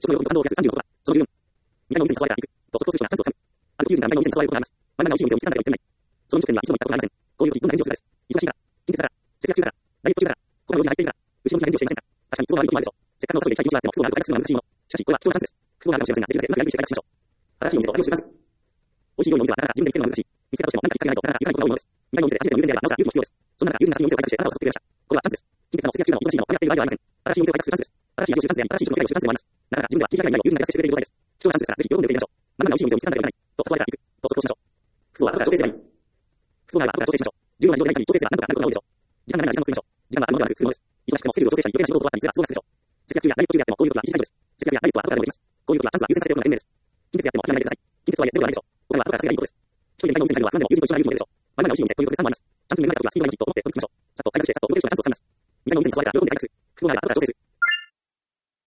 食の用品と感動を増やす36%。その14。未来の温泉に誘われた肉。と速攻通称が32%ある。あるという人が未来の温泉に誘われることがあります。まるまる美味しいお店を見つけたんだけど行ってない。その飲食店には一度も行ったことがありません。こういう時どんな返事をするかです。忙しいから。貧血だから。節約中だから。ダイエット中だから。こんな用事が入っているから。後ろ向きな返事をしていませんか。確かに都合が悪いこともあるでしょう。せっかくのお誘いで行きたい気持ちがあっても、不都合があると快諾するのは難しいもの。しかし、これは貴重なチャンスです。不都合があるかもしれませんが、できるだけうまくやりくりして快諾しましょう。新しいお店と私を知ります。美味しい料理のお店はなかなか自分で見つけるのが難しい。見つけたとしても何かきっかけがないとなかなか愉快なことが多いものです。未来のお店で初めての入店であればなおさら勇気も必要です。そんな中、優秀な作品のお店を開拓してあなたを誘ってくれました。これはチャンスです。貧血なも節約中なも忙しいなもこれやっている場合ではありません。新しいお店を開拓するチャンスです。新しい味を知るチャンスであり、新しい食の世界を知るチャンスでもあります。なかなか自分では切り開かない未来を友人が優しくしてくれている状態です。貴重なチャンスですから、ぜひ喜んで受け入れましょう。まるまる美味しいお店を見つけたんだけど行かない。と誘われたら行く。と速攻しましょう。不都合は後から調整すればいい。不都合が後から調整しましょう。重要な状態に調整すれば何とかなることが多いでしょう。時間がないなら時間を作りましょう。時間はあるのではなく作るものです。忙しくてもスケジュールを調整したり、余計な仕事を断ったりすれば都合がつくでしょう。節約中やダイエット中であってもこういうことは一時解除です。節約やダイエットは後からでもできます。こういうことはチャンスは優先させておくのが賢明です。貧血やっても諦めないでください。貧血とはいえゼロではないでしょう。お金は後から稼げばいいことです。一人で未来の温泉に入るのは不安でも友人と一緒に入るのがいいでしょう。まるまる美味しいお店ということで3もあります。チャンスに恵まれた時はスピードがないきっと